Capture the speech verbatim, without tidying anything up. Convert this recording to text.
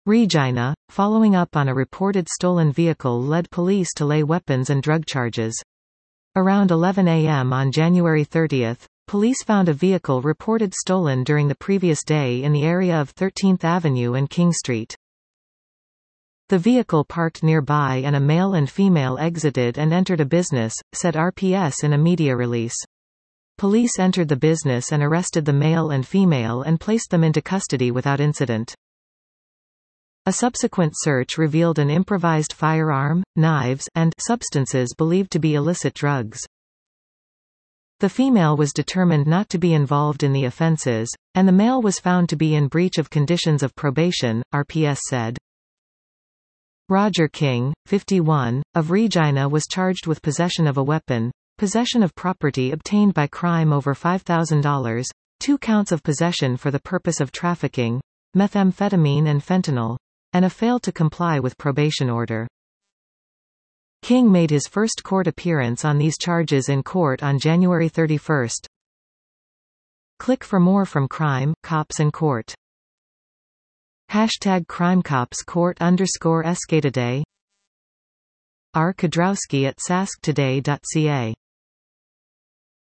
Regina, following up on a reported stolen vehicle led police to lay weapons and drug charges. Around eleven a m on January thirtieth, police found a vehicle reported stolen during the previous day in the area of thirteenth Avenue and King Street. The vehicle parked nearby and a male and female exited and entered a business, said R P S in a media release. Police entered the business and arrested the male and female and placed them into custody without incident. A subsequent search revealed an improvised firearm, knives, and substances believed to be illicit drugs. The female was determined not to be involved in the offenses, and the male was found to be in breach of conditions of probation, R P S said. Roger King, fifty-one, of Regina was charged with possession of a weapon, possession of property obtained by crime over five thousand dollars, two counts of possession for the purpose of trafficking, methamphetamine and fentanyl, and a fail to comply with probation order. King made his first court appearance on these charges in court on January thirty-first. Click for more from Crime, Cops and Court. Hashtag CrimeCops Court underscore Escatoday. R. Kadrowski at sask today dot c a